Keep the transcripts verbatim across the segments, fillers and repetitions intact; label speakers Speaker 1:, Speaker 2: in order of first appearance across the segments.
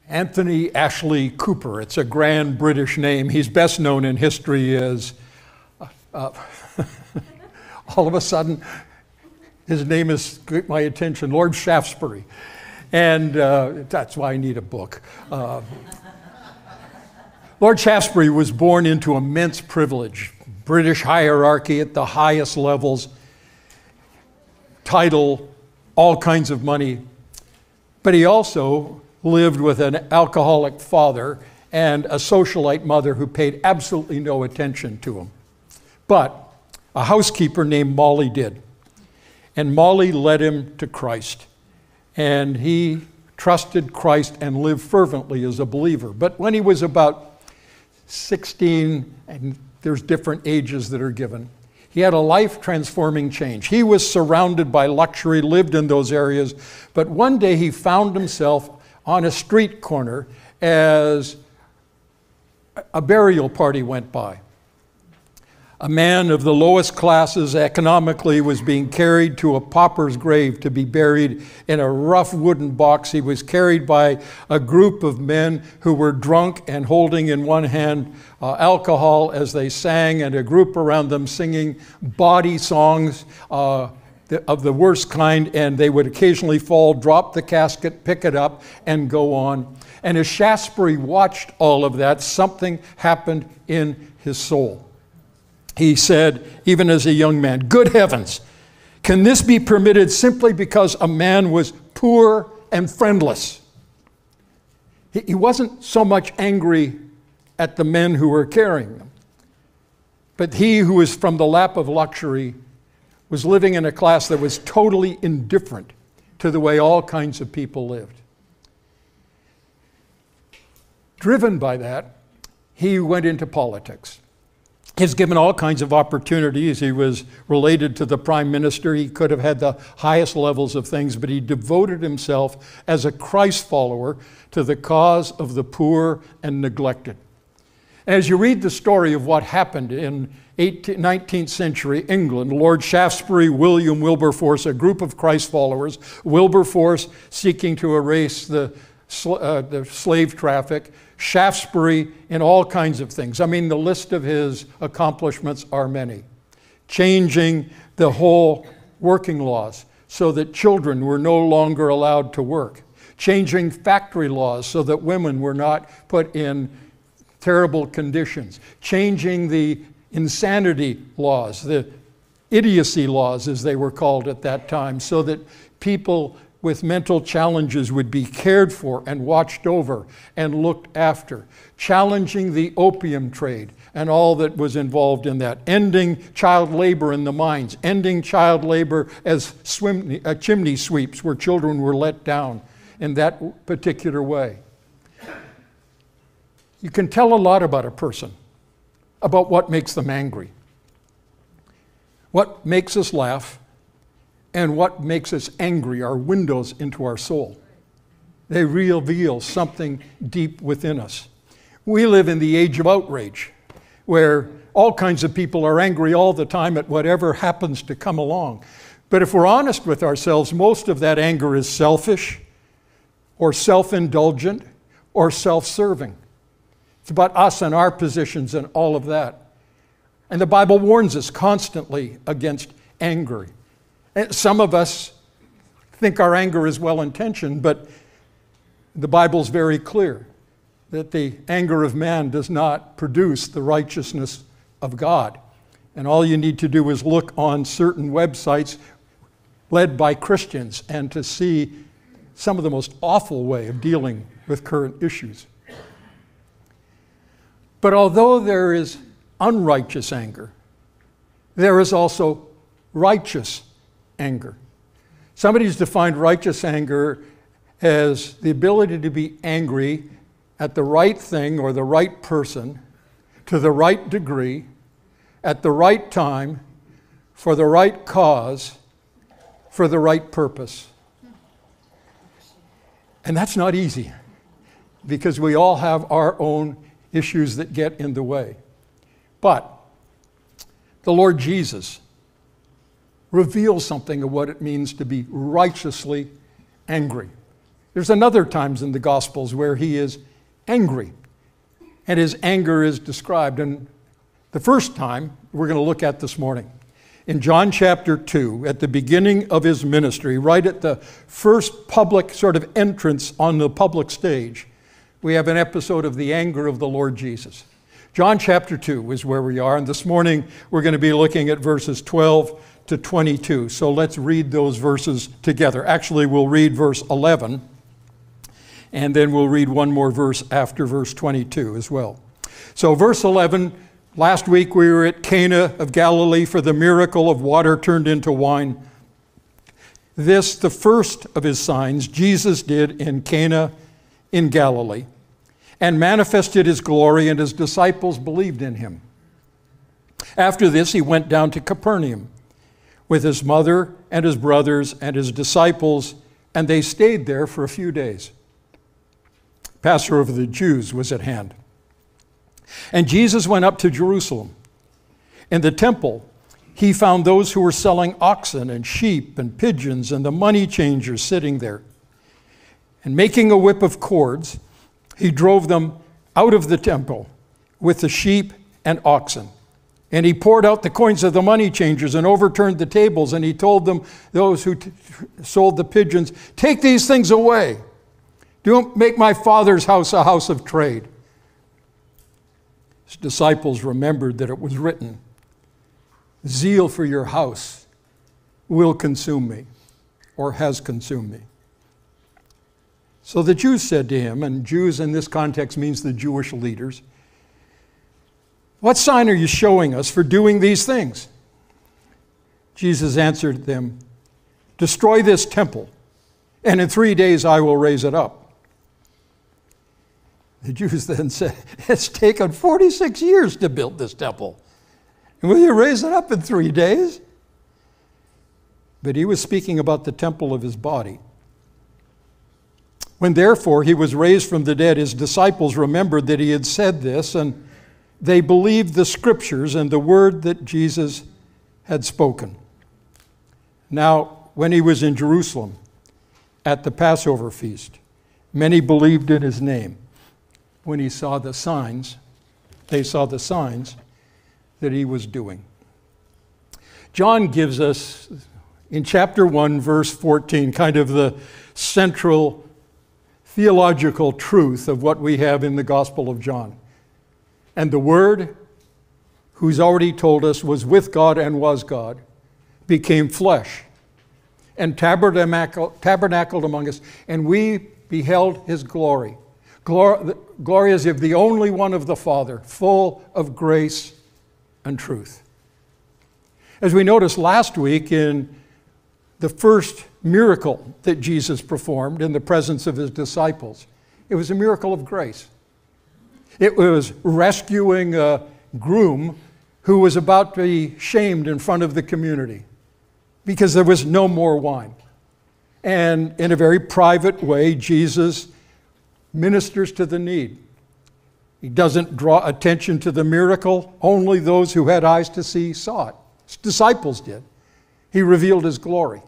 Speaker 1: Anthony Ashley Cooper. It's a grand British name. He's best known in history as, uh, uh, all of a sudden, his name has got my attention, Lord Shaftesbury. And uh, that's why I need a book. Uh, Lord Shaftesbury was born into immense privilege, British hierarchy at the highest levels, title, all kinds of money. But he also lived with an alcoholic father and a socialite mother who paid absolutely no attention to him. But a housekeeper named Molly did. And Molly led him to Christ. And he trusted Christ and lived fervently as a believer. But when he was about sixteen, and there's different ages that are given, he had a life-transforming change. He was surrounded by luxury, lived in those areas, but one day he found himself on a street corner as a burial party went by. A man of the lowest classes economically was being carried to a pauper's grave to be buried in a rough wooden box. He was carried by a group of men who were drunk and holding in one hand uh, alcohol as they sang, and a group around them singing bawdy songs uh, of the worst kind, and they would occasionally fall, drop the casket, pick it up, and go on. And as Shaftesbury watched all of that, something happened in his soul. He said, even as a young man, "Good heavens, can this be permitted simply because a man was poor and friendless?" He, he wasn't so much angry at the men who were carrying them, but he who was from the lap of luxury was living in a class that was totally indifferent to the way all kinds of people lived. Driven by that, he went into politics. He was given all kinds of opportunities. He was related to the prime minister. He could have had the highest levels of things, but he devoted himself as a Christ follower to the cause of the poor and neglected. As you read the story of what happened in nineteenth century England, Lord Shaftesbury, William Wilberforce, a group of Christ followers, Wilberforce seeking to erase the, uh, the slave traffic, Shaftesbury in all kinds of things. I mean, the list of his accomplishments are many. Changing the whole working laws so that children were no longer allowed to work. Changing factory laws so that women were not put in terrible conditions. Changing the insanity laws, the idiocy laws as they were called at that time, so that people with mental challenges would be cared for and watched over and looked after. Challenging the opium trade and all that was involved in that. Ending child labor in the mines. Ending child labor as swim, uh, chimney sweeps where children were let down in that particular way. You can tell a lot about a person, about what makes them angry, what makes us laugh, and what makes us angry are windows into our soul. They reveal something deep within us. We live in the age of outrage, where all kinds of people are angry all the time at whatever happens to come along. But if we're honest with ourselves, most of that anger is selfish, or self-indulgent, or self-serving. It's about us and our positions and all of that. And the Bible warns us constantly against anger. Some of us think our anger is well-intentioned, but the Bible's very clear that the anger of man does not produce the righteousness of God. And all you need to do is look on certain websites led by Christians and to see some of the most awful way of dealing with current issues. But although there is unrighteous anger, there is also righteous anger. Somebody's defined righteous anger as the ability to be angry at the right thing or the right person, to the right degree, at the right time, for the right cause, for the right purpose. And that's not easy, because we all have our own issues that get in the way. But the Lord Jesus reveals something of what it means to be righteously angry. There's another times in the Gospels where he is angry, and his anger is described. And the first time we're going to look at this morning, in John chapter two, at the beginning of his ministry, right at the first public sort of entrance on the public stage, we have an episode of the anger of the Lord Jesus. John chapter two is where we are, and this morning we're going to be looking at verses twelve to twenty-two. So let's read those verses together. Actually, we'll read verse eleven, and then we'll read one more verse after verse twenty-two as well. So verse eleven, last week we were at Cana of Galilee for the miracle of water turned into wine. This, the first of his signs, Jesus did in Cana in Galilee, and manifested his glory, and his disciples believed in him. After this, he went down to Capernaum with his mother and his brothers and his disciples, and they stayed there for a few days. Passover of the Jews was at hand. And Jesus went up to Jerusalem. In the temple, he found those who were selling oxen and sheep and pigeons and the money changers sitting there. And making a whip of cords, he drove them out of the temple with the sheep and oxen. And he poured out the coins of the money changers and overturned the tables. And he told them, those who t- sold the pigeons, "Take these things away. Don't make my Father's house a house of trade." His disciples remembered that it was written, "Zeal for your house will consume me," or has consumed me. So the Jews said to him, and Jews in this context means the Jewish leaders, "What sign are you showing us for doing these things?" Jesus answered them, "Destroy this temple, and in three days I will raise it up." The Jews then said, "It's taken forty-six years to build this temple, and will you raise it up in three days?" But he was speaking about the temple of his body. When therefore he was raised from the dead, his disciples remembered that he had said this, and they believed the scriptures and the word that Jesus had spoken. Now, when he was in Jerusalem at the Passover feast, many believed in his name. When he saw the signs, they saw the signs that he was doing. John gives us, in chapter one, verse fourteen, kind of the central theological truth of what we have in the Gospel of John. And the Word, who's already told us was with God and was God, became flesh and tabernacled, tabernacled among us, and we beheld his glory. Glory, glory as of the only one of the Father, full of grace and truth. As we noticed last week in the first miracle that Jesus performed in the presence of his disciples, it was a miracle of grace. It was rescuing a groom who was about to be shamed in front of the community because there was no more wine. And in a very private way, Jesus ministers to the need. He doesn't draw attention to the miracle. Only those who had eyes to see saw it. His disciples did. He revealed his glory.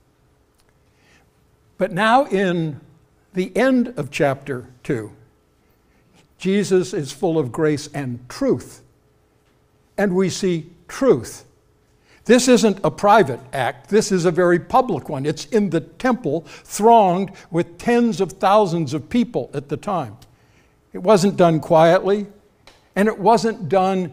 Speaker 1: But now in the end of chapter two, Jesus is full of grace and truth. And we see truth. This isn't a private act. This is a very public one. It's in the temple, thronged with tens of thousands of people at the time. It wasn't done quietly, and it wasn't done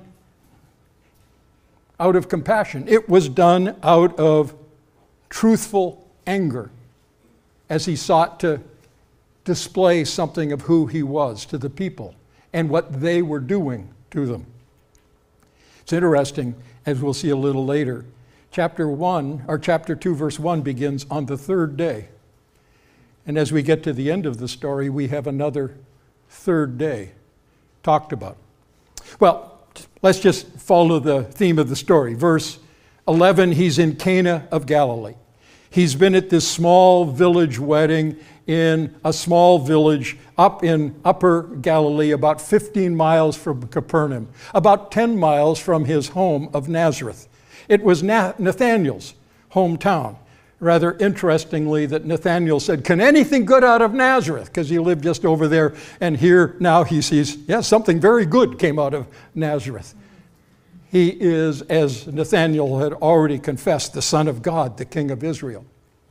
Speaker 1: out of compassion. It was done out of truthful anger as he sought to display something of who he was to the people and what they were doing to them. It's interesting, as we'll see a little later, chapter one, or chapter two, verse one begins on the third day. And as we get to the end of the story, we have another third day talked about. Well, let's just follow the theme of the story. Verse eleven, he's in Cana of Galilee. He's been at this small village wedding in a small village up in Upper Galilee, about fifteen miles from Capernaum, about ten miles from his home of Nazareth. It was Nathanael's hometown. rather interestingly, that Nathanael said, "Can anything good out of Nazareth?" Because he lived just over there. And here now he sees, yes, yeah, something very good came out of Nazareth. He is, as Nathanael had already confessed, the Son of God, the King of Israel.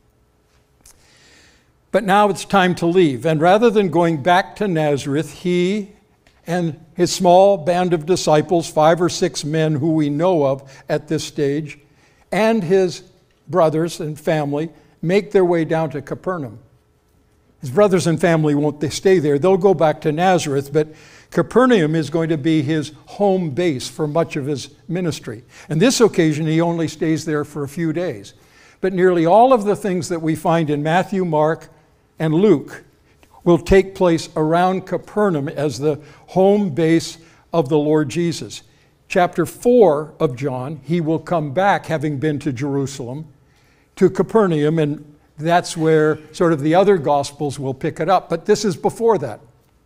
Speaker 1: But now it's time to leave. And rather than going back to Nazareth, he and his small band of disciples, five or six men who we know of at this stage, and his brothers and family, make their way down to Capernaum. His brothers and family won't they stay there. They'll go back to Nazareth, but Capernaum is going to be his home base for much of his ministry. And this occasion, he only stays there for a few days. But nearly all of the things that we find in Matthew, Mark, and Luke will take place around Capernaum as the home base of the Lord Jesus. Chapter four of John, he will come back, having been to Jerusalem, to Capernaum, and that's where sort of the other Gospels will pick it up. But this is before that.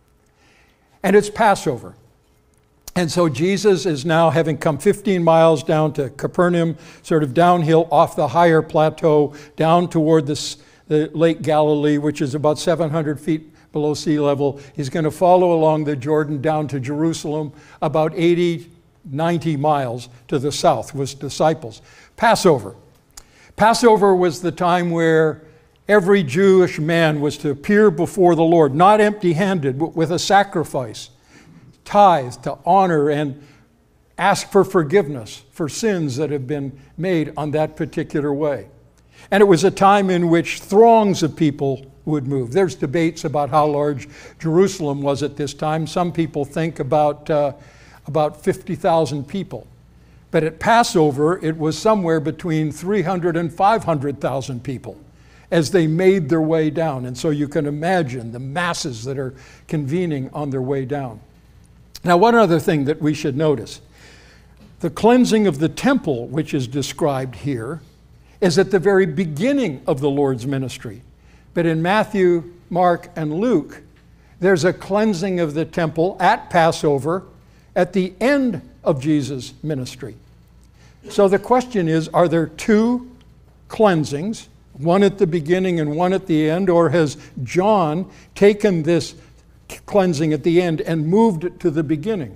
Speaker 1: And it's Passover. And so Jesus is now, having come fifteen miles down to Capernaum, sort of downhill off the higher plateau, down toward the, the Lake Galilee, which is about seven hundred feet below sea level. He's going to follow along the Jordan down to Jerusalem, about eighty, ninety miles to the south with disciples. Passover. Passover was the time where every Jewish man was to appear before the Lord, not empty-handed, but with a sacrifice, tithe to honor and ask for forgiveness for sins that have been made on that particular way. And it was a time in which throngs of people would move. There's debates about how large Jerusalem was at this time. Some people think about, uh, about fifty thousand people. But at Passover, it was somewhere between three hundred and five hundred thousand people as they made their way down. And so you can imagine the masses that are convening on their way down. Now, one other thing that we should notice. The cleansing of the temple, which is described here, is at the very beginning of the Lord's ministry. But in Matthew, Mark, and Luke, there's a cleansing of the temple at Passover at the end of Jesus' ministry. So the question is, are there two cleansings, one at the beginning and one at the end, or has John taken this cleansing at the end and moved it to the beginning?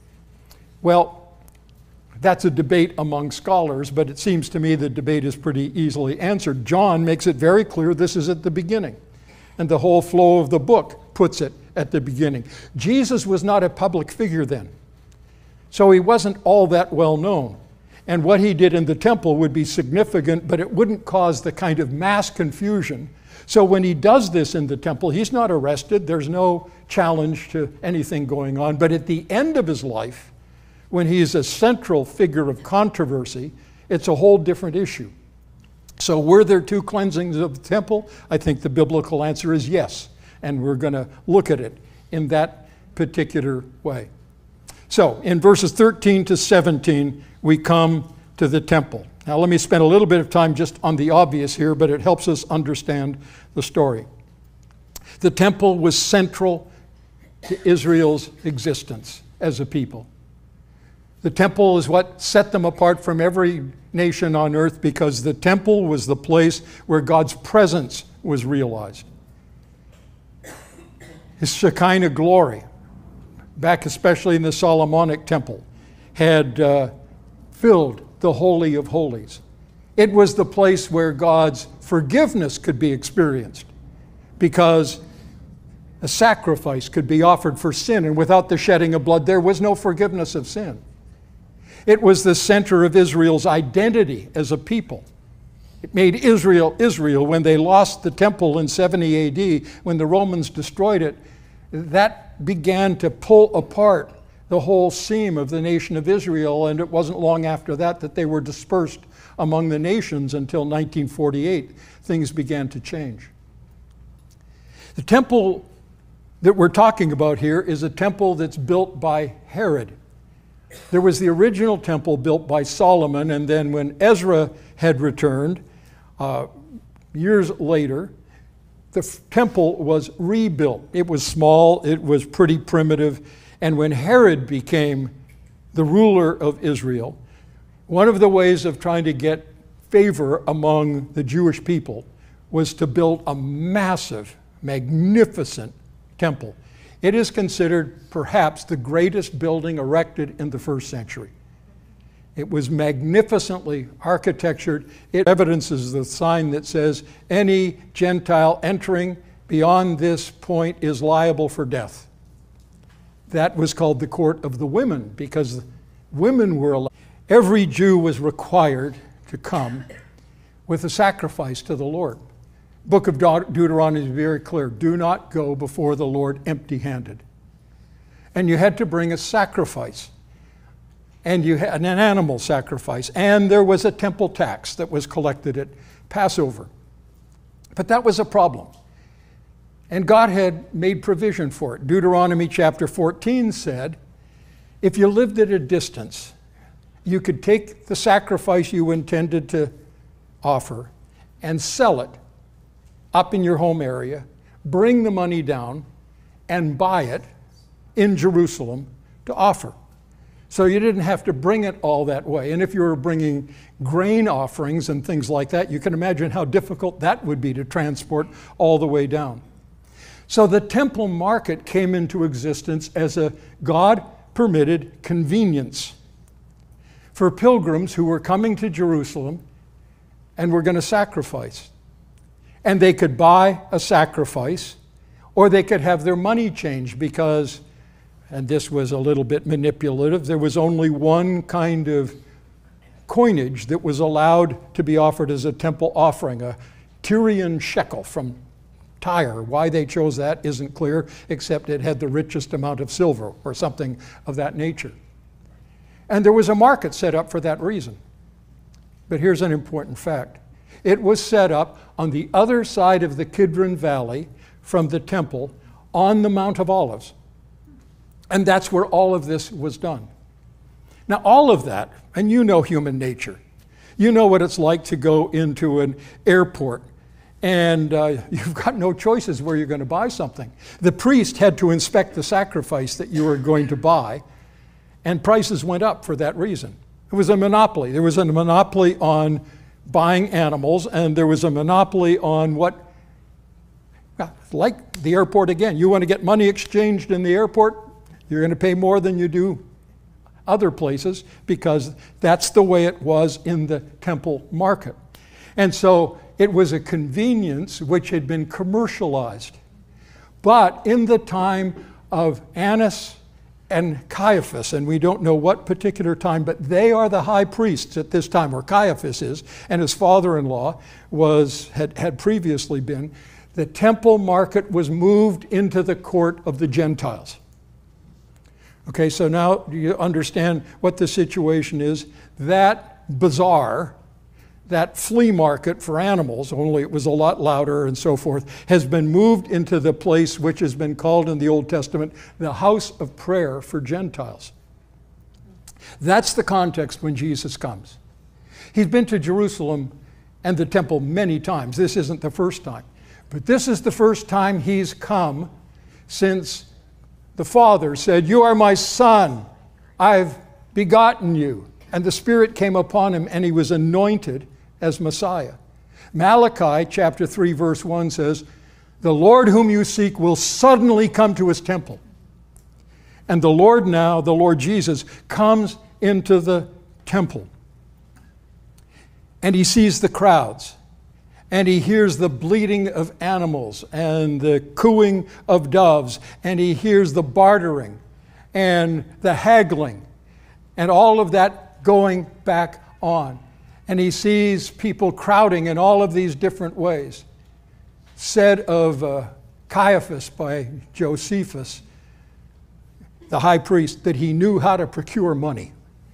Speaker 1: Well, that's a debate among scholars, but it seems to me the debate is pretty easily answered. John makes it very clear this is at the beginning, and the whole flow of the book puts it at the beginning. Jesus was not a public figure then, so he wasn't all that well known. And what he did in the temple would be significant, but it wouldn't cause the kind of mass confusion. So when he does this in the temple, he's not arrested. There's no challenge to anything going on. But at the end of his life, when he's a central figure of controversy, it's a whole different issue. So were there two cleansings of the temple? I think the biblical answer is yes. And we're going to look at it in that particular way. So in verses thirteen to seventeen, we come to the temple. Now let me spend a little bit of time just on the obvious here, but it helps us understand the story. The temple was central to Israel's existence as a people. The temple is what set them apart from every nation on earth, because the temple was the place where God's presence was realized. His Shekinah glory, back especially in the Solomonic temple, had uh, filled the Holy of Holies. It was the place where God's forgiveness could be experienced, because a sacrifice could be offered for sin, and without the shedding of blood, there was no forgiveness of sin. It was the center of Israel's identity as a people. It made Israel Israel. When they lost the temple in seventy A D, when the Romans destroyed it, that began to pull apart the whole seam of the nation of Israel, and it wasn't long after that that they were dispersed among the nations until nineteen forty-eight. Things began to change. The temple that we're talking about here is a temple that's built by Herod. There was the original temple built by Solomon, and then when Ezra had returned, uh, years later, the temple was rebuilt. It was small, it was pretty primitive, and when Herod became the ruler of Israel, one of the ways of trying to get favor among the Jewish people was to build a massive, magnificent temple. It is considered perhaps the greatest building erected in the first century. It was magnificently architectured. It evidences the sign that says, any Gentile entering beyond this point is liable for death. That was called the court of the women, because women were allowed. Every Jew was required to come with a sacrifice to the Lord. Book of Deuteronomy is very clear. Do not go before the Lord empty-handed. And you had to bring a sacrifice. And you had an animal sacrifice. And there was a temple tax that was collected at Passover. But that was a problem. And God had made provision for it. Deuteronomy chapter fourteen said, if you lived at a distance, you could take the sacrifice you intended to offer and sell it up in your home area, bring the money down, and buy it in Jerusalem to offer. So you didn't have to bring it all that way. And if you were bringing grain offerings and things like that, you can imagine how difficult that would be to transport all the way down. So the temple market came into existence as a God-permitted convenience for pilgrims who were coming to Jerusalem and were going to sacrifice. And they could buy a sacrifice, or they could have their money changed because, and this was a little bit manipulative, there was only one kind of coinage that was allowed to be offered as a temple offering, a Tyrian shekel from Tyre. Why they chose that isn't clear, except it had the richest amount of silver or something of that nature. And there was a market set up for that reason. But here's an important fact. It was set up on the other side of the Kidron Valley from the temple on the Mount of Olives. And that's where all of this was done. Now, all of that, and you know human nature. You know what it's like to go into an airport and uh, you've got no choices where you're going to buy something. The priest had to inspect the sacrifice that you were going to buy, and prices went up for that reason. It was a monopoly. There was a monopoly on buying animals, and there was a monopoly on what, like the airport again. You want to get money exchanged in the airport, you're going to pay more than you do other places, because that's the way it was in the temple market. And so it was a convenience which had been commercialized. But in the time of Annas and Caiaphas, and we don't know what particular time, but they are the high priests at this time, or Caiaphas is, and his father-in-law was had, had previously been, the temple market was moved into the court of the Gentiles. Okay, so now do you understand what the situation is? That bazaar, that flea market for animals, only it was a lot louder and so forth, has been moved into the place which has been called in the Old Testament the house of prayer for Gentiles. That's the context when Jesus comes. He's been to Jerusalem and the temple many times. This isn't the first time. But this is the first time he's come since the Father said, "You are my Son, I've begotten you." And the Spirit came upon him and he was anointed as Messiah. Malachi chapter three verse one says, "The Lord whom you seek will suddenly come to his temple." And the Lord now, the Lord Jesus, comes into the temple. And he sees the crowds. And he hears the bleating of animals and the cooing of doves. And he hears the bartering and the haggling and all of that going back on. And he sees people crowding in all of these different ways. Said of uh, Caiaphas by Josephus, the high priest, that he knew how to procure money.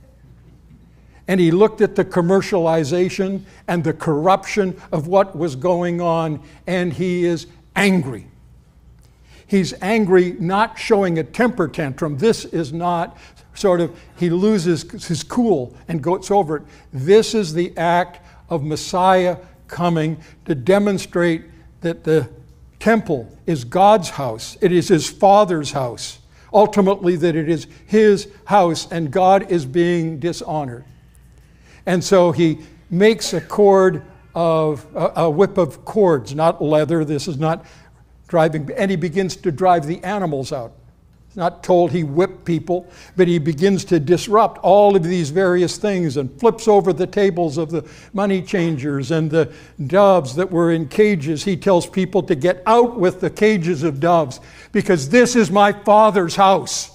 Speaker 1: And he looked at the commercialization and the corruption of what was going on, and he is angry. He's angry, not showing a temper tantrum. This is not sort of, he loses his cool and goes over it. This is the act of Messiah coming to demonstrate that the temple is God's house. It is his Father's house. Ultimately, that it is his house and God is being dishonored. And so he makes a cord of, a, a whip of cords, not leather. This is not driving, and he begins to drive the animals out. It's not told he whipped people, but he begins to disrupt all of these various things and flips over the tables of the money changers and the doves that were in cages. He tells people to get out with the cages of doves because this is my Father's house.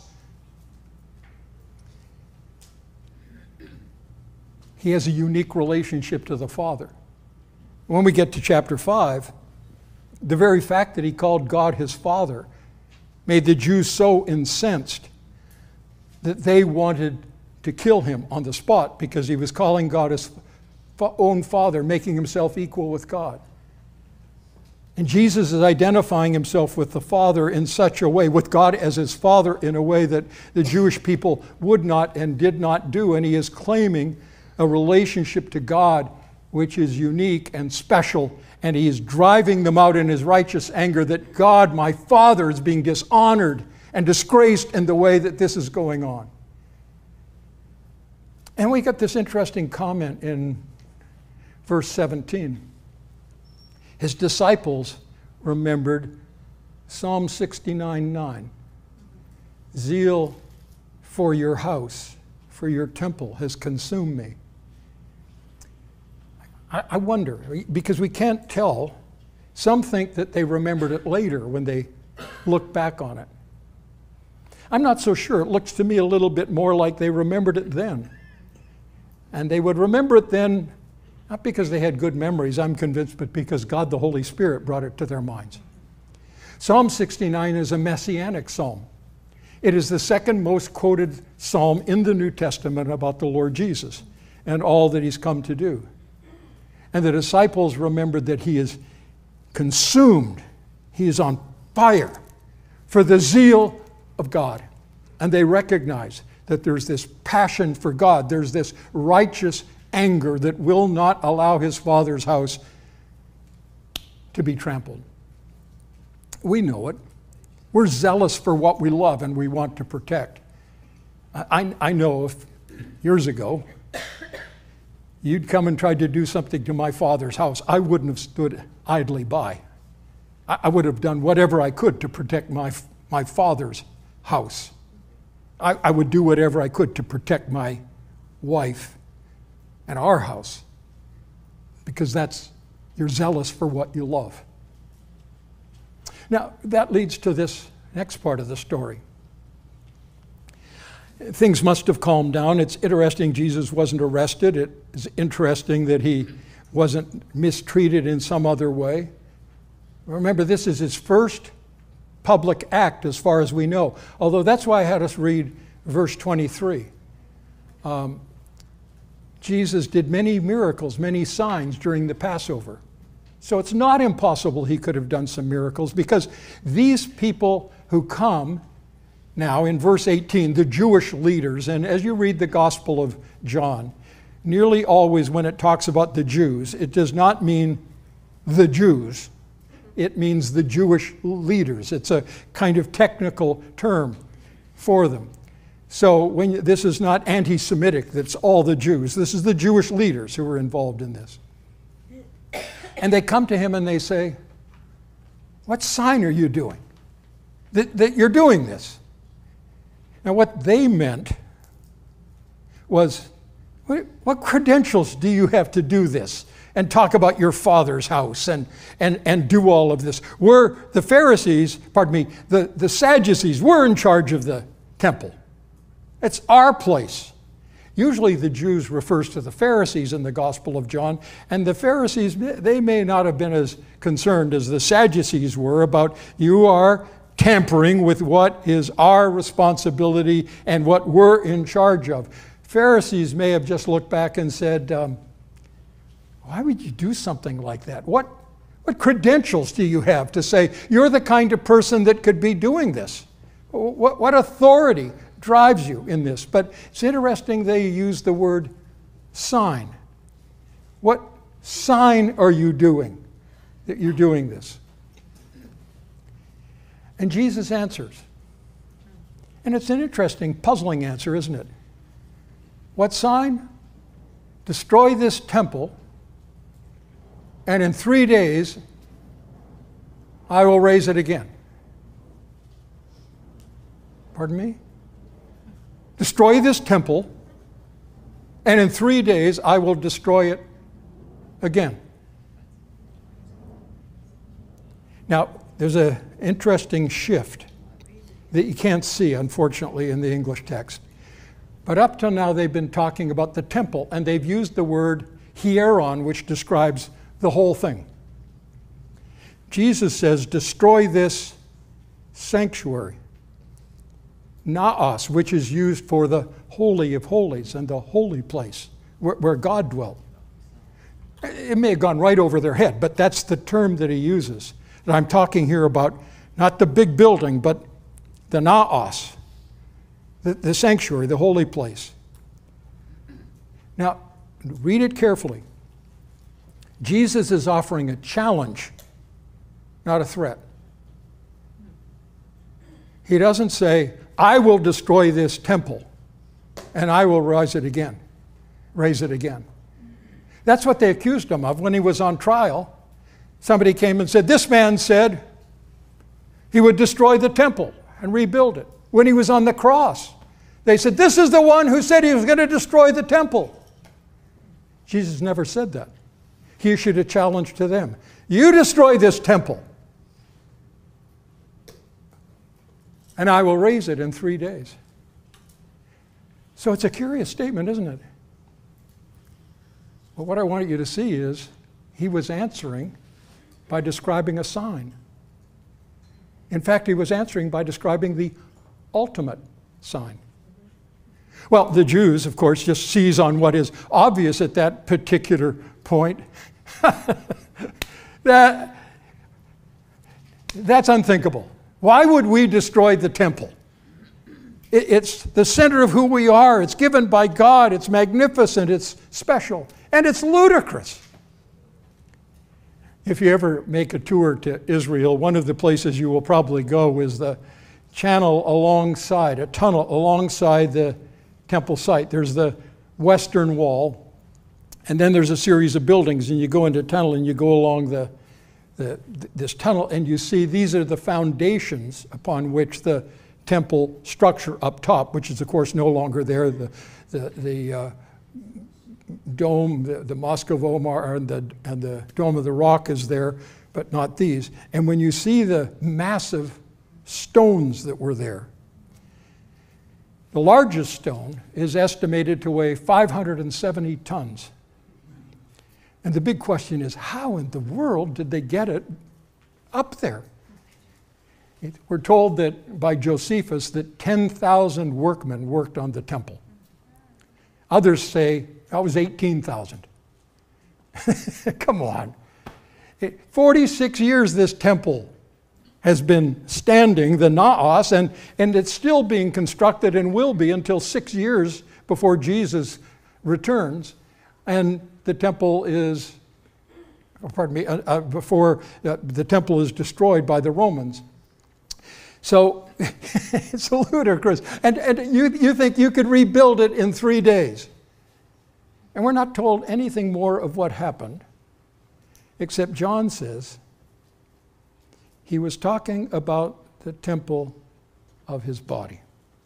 Speaker 1: He has a unique relationship to the Father. When we get to chapter five, the very fact that he called God his Father made the Jews so incensed that they wanted to kill him on the spot because he was calling God his own Father, making himself equal with God. And Jesus is identifying himself with the Father in such a way, with God as his Father in a way that the Jewish people would not and did not do. And he is claiming a relationship to God which is unique and special, and he is driving them out in his righteous anger that God, my Father, is being dishonored and disgraced in the way that this is going on. And we got this interesting comment in verse seventeen. His disciples remembered Psalm sixty-nine nine. Zeal for your house, for your temple has consumed me. I wonder, because we can't tell. Some think that they remembered it later when they look back on it. I'm not so sure. It looks to me a little bit more like they remembered it then. And they would remember it then, not because they had good memories, I'm convinced, but because God the Holy Spirit brought it to their minds. Psalm sixty-nine is a messianic psalm. It is the second most quoted psalm in the New Testament about the Lord Jesus and all that he's come to do. And the disciples remembered that he is consumed. He is on fire for the zeal of God. And they recognize that there's this passion for God. There's this righteous anger that will not allow his Father's house to be trampled. We know it. We're zealous for what we love and we want to protect. I, I know if years ago, you'd come and tried to do something to my father's house, I wouldn't have stood idly by. I, I would have done whatever I could to protect my, my father's house. I, I would do whatever I could to protect my wife and our house, because that's, you're zealous for what you love. Now, that leads to this next part of the story. Things must have calmed down. It's interesting Jesus wasn't arrested. It is interesting that he wasn't mistreated in some other way. Remember, this is his first public act as far as we know. Although that's why I had us read verse twenty-three. Um, Jesus did many miracles, many signs during the Passover. So it's not impossible he could have done some miracles, because these people who come now, in verse eighteen, the Jewish leaders, and as you read the Gospel of John, nearly always when it talks about the Jews, it does not mean the Jews. It means the Jewish leaders. It's a kind of technical term for them. So when you, this is not anti-Semitic, that's all the Jews. This is the Jewish leaders who are involved in this. And they come to him and they say, what sign are you doing that, that you're doing this? Now, what they meant was, what, what credentials do you have to do this and talk about your Father's house and, and, and do all of this? We're the Pharisees, pardon me, the, the Sadducees, we're in charge of the temple. It's our place. Usually the Jews refers to the Pharisees in the Gospel of John, and the Pharisees, they may not have been as concerned as the Sadducees were about, you are tampering with what is our responsibility and what we're in charge of. Pharisees may have just looked back and said, um, why would you do something like that? What, what credentials do you have to say you're the kind of person that could be doing this? What, what authority drives you in this? But it's interesting they use the word sign. What sign are you doing that you're doing this? And Jesus answers. And it's an interesting, puzzling answer, isn't it? What sign? destroy this temple, and in three days I will raise it again. Pardon me? Destroy this temple, and in three days I will destroy it again. Now, there's an interesting shift that you can't see, unfortunately, in the English text. But up till now, they've been talking about the temple, and they've used the word hieron, which describes the whole thing. Jesus says, destroy this sanctuary. Naos, which is used for the Holy of Holies and the holy place where, where God dwelt. It may have gone right over their head, but that's the term that he uses. And I'm talking here about not the big building, but the Naos, the, the sanctuary, the holy place. Now, read it carefully. Jesus is offering a challenge, not a threat. He doesn't say, I will destroy this temple and I will rise it again, raise it again. That's what they accused him of when he was on trial. Somebody came and said, this man said he would destroy the temple and rebuild it. When he was on the cross, they said, this is the one who said he was going to destroy the temple. Jesus never said that. He issued a challenge to them. You destroy this temple, and I will raise it in three days. So it's a curious statement, isn't it? But what I want you to see is he was answering by describing a sign. In fact, he was answering by describing the ultimate sign. Well, the Jews, of course, just seize on what is obvious at that particular point. that, that's unthinkable. Why would we destroy the temple? It, it's the center of who we are. It's given by God. It's magnificent. It's special. And it's ludicrous. If you ever make a tour to Israel, one of the places you will probably go is the channel alongside, a tunnel alongside the temple site. There's the western wall, and then there's a series of buildings, and you go into a tunnel and you go along the, the this tunnel, and you see these are the foundations upon which the temple structure up top, which is of course no longer there. The the, the uh, dome, the, the Mosque of Omar, and the, and the Dome of the Rock is there, but not these. And when you see the massive stones that were there, the largest stone is estimated to weigh five hundred seventy tons. And the big question is, how in the world did they get it up there? It, we're told that by Josephus that ten thousand workmen worked on the temple. Others say that was eighteen thousand. Come on. It, forty-six years this temple has been standing, the Naos, and, and it's still being constructed and will be until six years before Jesus returns. And the temple is, pardon me, uh, uh, before uh, the temple is destroyed by the Romans. So it's ludicrous. And, and you, you think you could rebuild it in three days. And we're not told anything more of what happened, except John says he was talking about the temple of his body.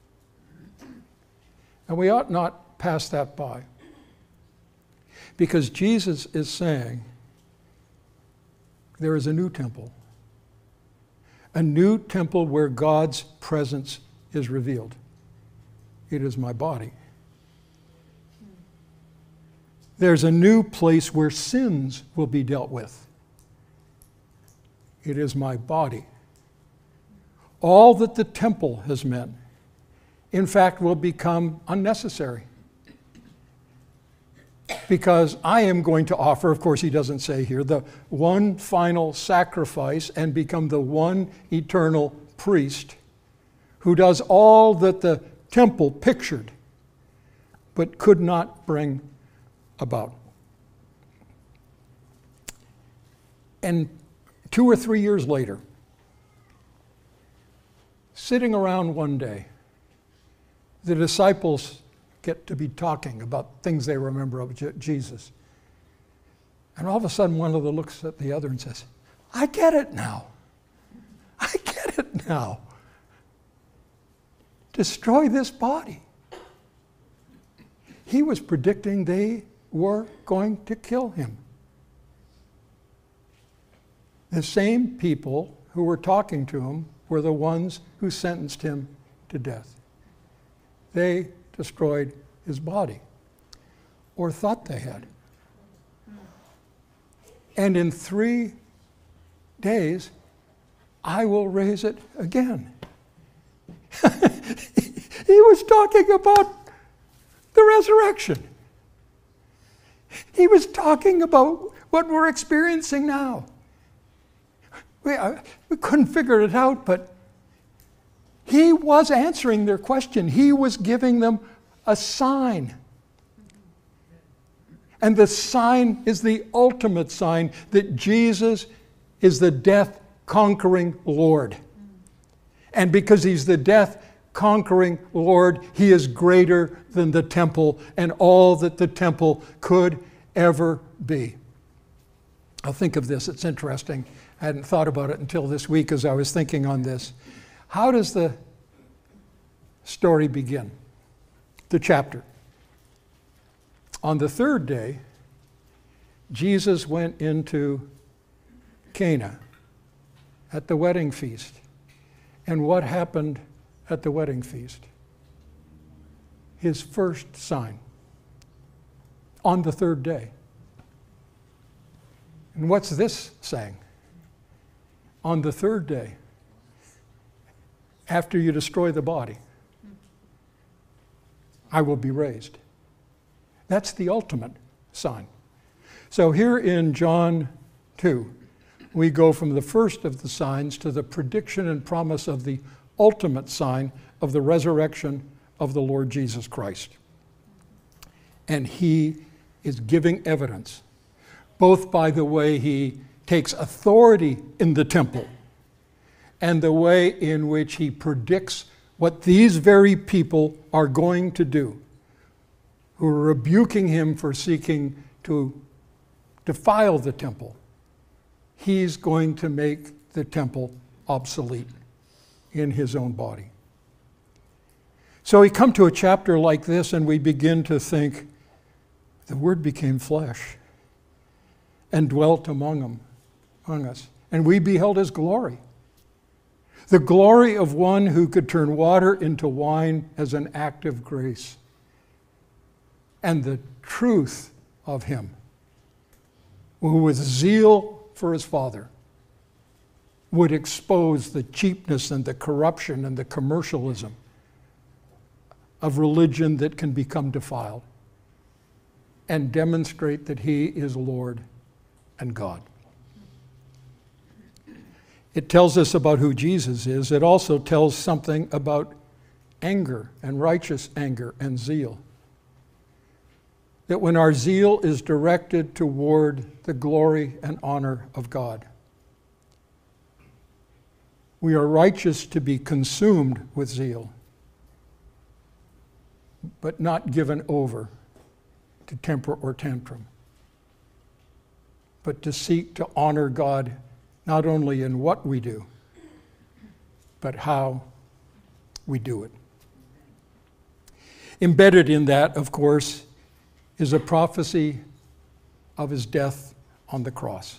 Speaker 1: And we ought not pass that by, because Jesus is saying there is a new temple, a new temple where God's presence is revealed. It is my body. There's a new place where sins will be dealt with. It is my body. All that the temple has meant, in fact, will become unnecessary. Because I am going to offer, of course he doesn't say here, the one final sacrifice and become the one eternal priest who does all that the temple pictured but could not bring about. And two or three years later, sitting around one day, the disciples get to be talking about things they remember of Je- Jesus. And all of a sudden, one of them looks at the other and says, I get it now. I get it now. Destroy this body. He was predicting they were going to kill him. The same people who were talking to him were the ones who sentenced him to death. They destroyed his body, or thought they had. And in three days, I will raise it again. He was talking about the resurrection. He was talking about what we're experiencing now. We, uh, we couldn't figure it out, but he was answering their question. He was giving them a sign. And the sign is the ultimate sign that Jesus is the death-conquering Lord. And because he's the death-conquering Lord, he is greater than the temple and all that the temple could ever be. I'll think of this. It's interesting. I hadn't thought about it until this week as I was thinking on this. How does the story begin? The chapter. On the third day, Jesus went into Cana at the wedding feast. And what happened at the wedding feast? His first sign. On the third day. And what's this saying? On the third day, after you destroy the body, I will be raised. That's the ultimate sign. So here in John two, we go from the first of the signs to the prediction and promise of the ultimate sign of the resurrection of the Lord Jesus Christ. And he is giving evidence, both by the way he takes authority in the temple and the way in which he predicts what these very people are going to do, who are rebuking him for seeking to defile the temple. He's going to make the temple obsolete in his own body. So we come to a chapter like this and we begin to think, the Word became flesh and dwelt among them, among us, and we beheld his glory. The glory of one who could turn water into wine as an act of grace. And the truth of him, who with zeal for his Father would expose the cheapness and the corruption and the commercialism of religion that can become defiled, and demonstrate that he is Lord and God. It tells us about who Jesus is. It also tells something about anger and righteous anger and zeal. That when our zeal is directed toward the glory and honor of God, we are righteous to be consumed with zeal, but not given over to temper or tantrum, but to seek to honor God not only in what we do, but how we do it. Embedded in that, of course, is a prophecy of his death on the cross.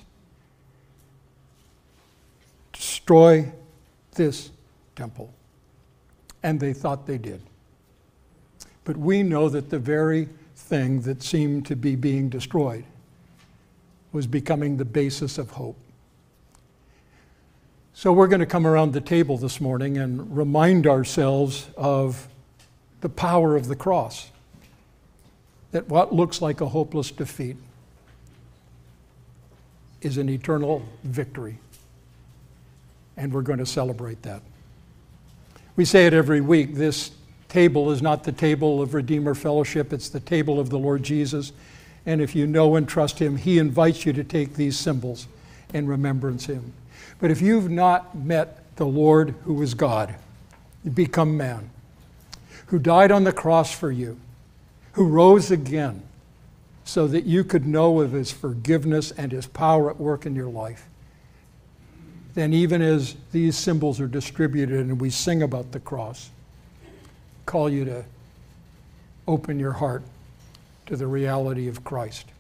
Speaker 1: Destroy this temple. And they thought they did. But we know that the very thing that seemed to be being destroyed was becoming the basis of hope. So we're going to come around the table this morning and remind ourselves of the power of the cross. That what looks like a hopeless defeat is an eternal victory. And we're going to celebrate that. We say it every week. This table is not the table of Redeemer Fellowship. It's the table of the Lord Jesus. And if you know and trust him, he invites you to take these symbols in remembrance of him. But if you've not met the Lord who is God, become man, who died on the cross for you, who rose again so that you could know of his forgiveness and his power at work in your life, then even as these symbols are distributed and we sing about the cross, call you to open your heart to the reality of Christ.